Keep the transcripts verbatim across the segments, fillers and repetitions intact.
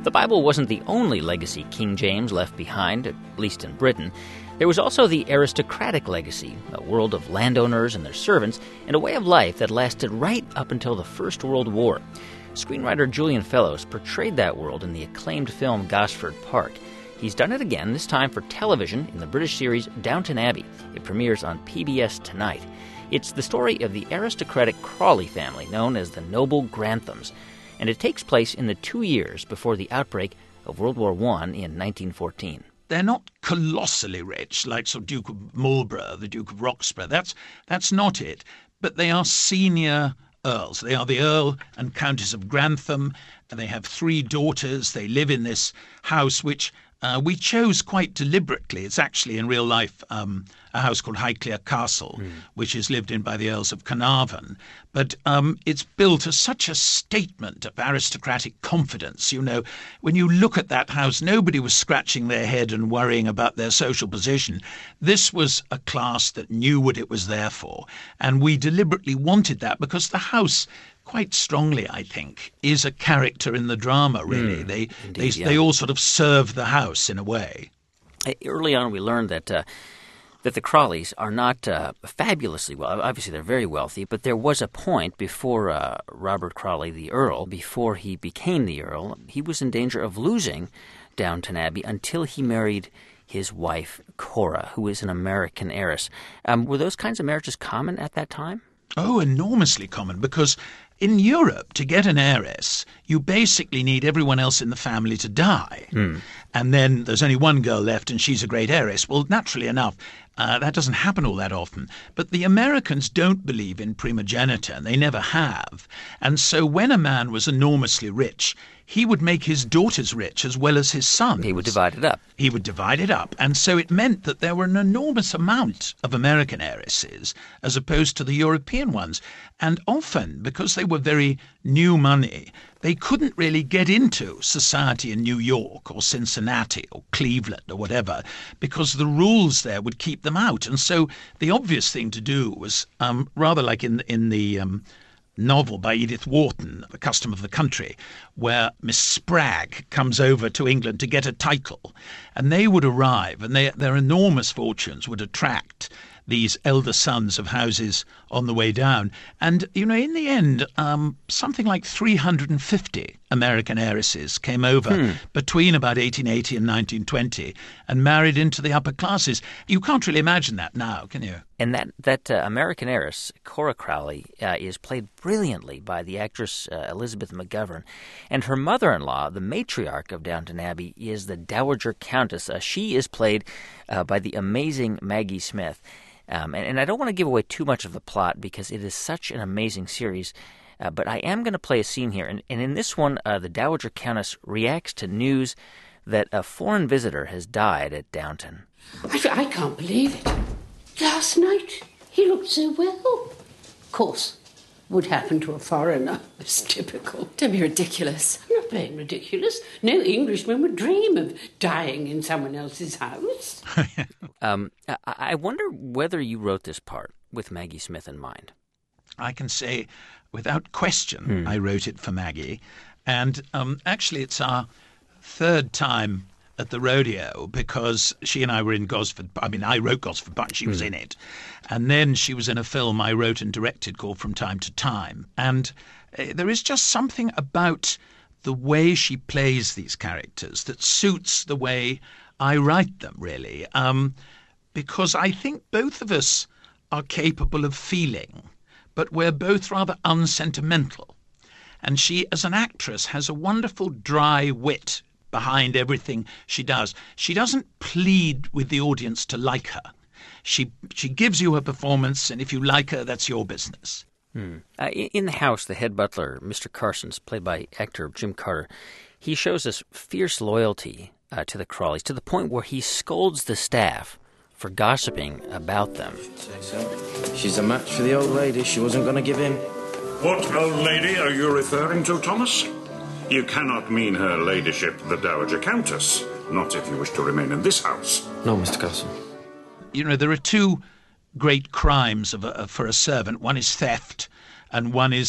The Bible wasn't the only legacy King James left behind, at least in Britain. There was also the aristocratic legacy, a world of landowners and their servants, and a way of life that lasted right up until the First World War. Screenwriter Julian Fellowes portrayed that world in the acclaimed film Gosford Park. He's done it again, this time for television, in the British series Downton Abbey. It premieres on P B S tonight. It's the story of the aristocratic Crawley family, known as the Noble Granthams, and it takes place in the two years before the outbreak of World War One in nineteen fourteen. They're not colossally rich, like sort of Duke of Marlborough, the Duke of Roxburgh. That's, that's not it. But they are senior earls. They are the Earl and Countess of Grantham, and they have three daughters. They live in this house which uh, we chose quite deliberately. It's actually in real life um, a house called Highclere Castle, mm. which is lived in by the Earls of Carnarvon. But um, it's built as such a statement of aristocratic confidence. You know, when you look at that house, nobody was scratching their head and worrying about their social position. This was a class that knew what it was there for. And we deliberately wanted that because the house, quite strongly, I think, is a character in the drama, really. Mm, they indeed, they, yeah. they all sort of serve the house in a way. Early on, we learned that uh, that the Crawleys are not uh, fabulously well. Obviously, they're very wealthy, but there was a point before uh, Robert Crawley, the Earl, before he became the Earl, he was in danger of losing Downton Abbey until he married his wife, Cora, who is an American heiress. Um, were those kinds of marriages common at that time? Oh, enormously common, because in Europe, to get an heiress, you basically need everyone else in the family to die. Mm. And then there's only one girl left and she's a great heiress. Well, naturally enough, uh, that doesn't happen all that often. But the Americans don't believe in primogeniture, and they never have. And so when a man was enormously rich, he would make his daughters rich as well as his sons. He would divide it up. He would divide it up. And so it meant that there were an enormous amount of American heiresses as opposed to the European ones. And often, because they were very new money, they couldn't really get into society in New York or Cincinnati or Cleveland or whatever, because the rules there would keep them out. And so the obvious thing to do was, um, rather like in, in the um, novel by Edith Wharton, The Custom of the Country, where Miss Spragg comes over to England to get a title, and they would arrive, and they, their enormous fortunes would attract these elder sons of houses on the way down. And, you know, in the end, um, something like three hundred fifty American heiresses came over hmm. between about eighteen eighty and nineteen twenty and married into the upper classes. You can't really imagine that now, can you? And that, that uh, American heiress, Cora Crawley, uh, is played brilliantly by the actress uh, Elizabeth McGovern. And her mother-in-law, the matriarch of Downton Abbey, is the Dowager Countess. Uh, she is played uh, by the amazing Maggie Smith. Um, and, and I don't want to give away too much of the plot because it is such an amazing series, uh, but I am going to play a scene here. And, and in this one, uh, the Dowager Countess reacts to news that a foreign visitor has died at Downton. I, I can't believe it. Last night, he looked so well. Of course, would happen to a foreigner. It's typical. Don't be ridiculous. I'm not being ridiculous. No Englishman would dream of dying in someone else's house. um, I-, I wonder whether you wrote this part with Maggie Smith in mind. I can say, without question, hmm. I wrote it for Maggie. And um, actually, it's our third time at the rodeo, because she and I were in Gosford. I mean, I wrote Gosford Park, she mm. was in it. And then she was in a film I wrote and directed called From Time to Time. And uh, there is just something about the way she plays these characters that suits the way I write them, really. Um, because I think both of us are capable of feeling, but we're both rather unsentimental. And she, as an actress, has a wonderful dry wit behind everything she does. She doesn't plead with the audience to like her. She she gives you her performance, and if you like her, that's your business. Hmm. Uh, in the house, the head butler, Mister Carson's, played by actor Jim Carter, he shows us fierce loyalty uh, to the Crawleys, to the point where he scolds the staff for gossiping about them. Say so. She's a match for the old lady. She wasn't going to give in. What old lady are you referring to, Thomas? You cannot mean her ladyship, the Dowager Countess. Not if you wish to remain in this house. No, Mister Carson. You know, there are two great crimes of a, for a servant. One is theft, and one is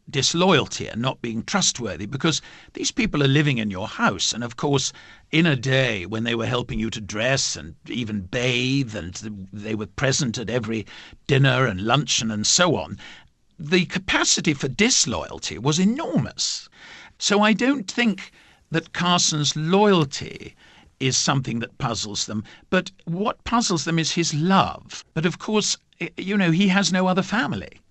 disloyalty and not being trustworthy, because these people are living in your house. And of course, in a day when they were helping you to dress and even bathe, and they were present at every dinner and luncheon and so on, the capacity for disloyalty was enormous. So I don't think that Carson's loyalty is something that puzzles them, but what puzzles them is his love. But of course, you know, he has no other family.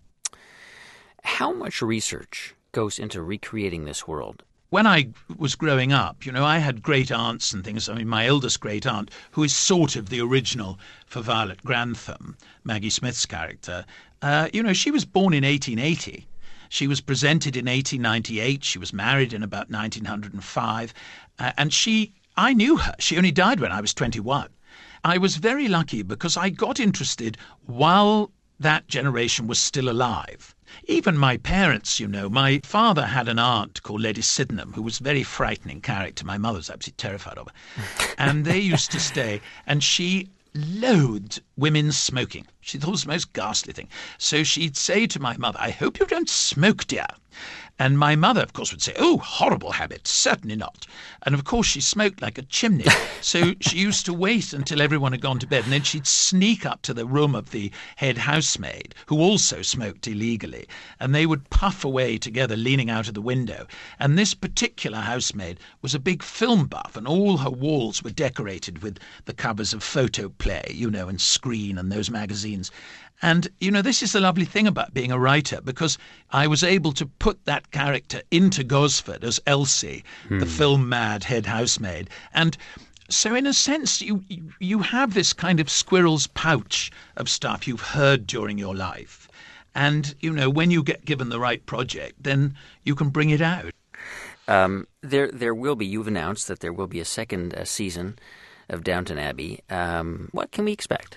How much research goes into recreating this world? When I was growing up, you know, I had great aunts and things. I mean, my eldest great aunt, who is sort of the original for Violet Grantham, Maggie Smith's character, uh, you know, she was born in eighteen eighty. She was presented in eighteen ninety-eight. She was married in about nineteen oh five. Uh, and she, I knew her. She only died when I was twenty-one. I was very lucky because I got interested while that generation was still alive. Even my parents, you know, my father had an aunt called Lady Sydenham, who was a very frightening character. My mother was absolutely terrified of her. And they used to stay, and she loathed women smoking. She thought it was the most ghastly thing. So she'd say to my mother, "I hope you don't smoke, dear." And my mother, of course, would say, "Oh, horrible habit, certainly not." And of course, she smoked like a chimney. So she used to wait until everyone had gone to bed, and then she'd sneak up to the room of the head housemaid, who also smoked illegally, and they would puff away together, leaning out of the window. And this particular housemaid was a big film buff, and all her walls were decorated with the covers of Photoplay, you know, and Screen and those magazines. And, you know, this is the lovely thing about being a writer, because I was able to put that character into Gosford as Elsie, hmm. the film-mad head housemaid. And so in a sense, you you have this kind of squirrel's pouch of stuff you've heard during your life. And, you know, when you get given the right project, then you can bring it out. Um, there, there will be, you've announced that there will be a second uh, season of Downton Abbey. Um, what can we expect?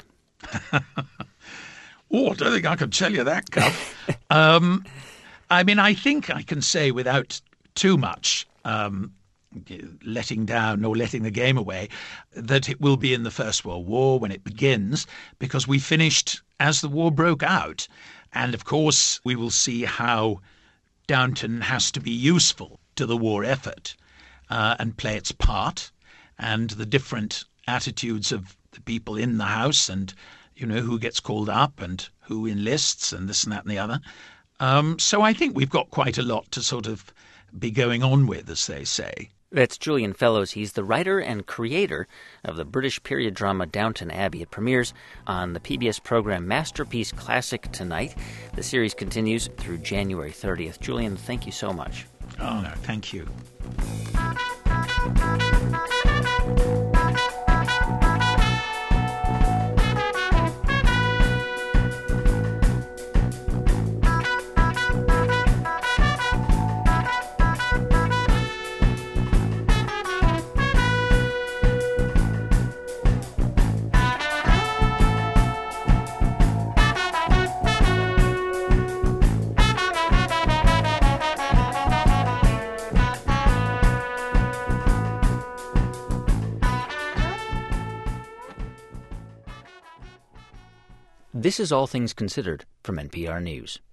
Oh, I don't think I can tell you that, Cuff. um, I mean, I think I can say without too much um, letting down or letting the game away that it will be in the First World War when it begins, because we finished as the war broke out. And, of course, we will see how Downton has to be useful to the war effort uh, and play its part, and the different attitudes of the people in the house, and you know, who gets called up and who enlists and this and that and the other. Um, so I think we've got quite a lot to sort of be going on with, as they say. That's Julian Fellowes. He's the writer and creator of the British period drama Downton Abbey. It premieres on the P B S program Masterpiece Classic tonight. The series continues through January thirtieth. Julian, thank you so much. Oh, no, thank you. This is All Things Considered from N P R News.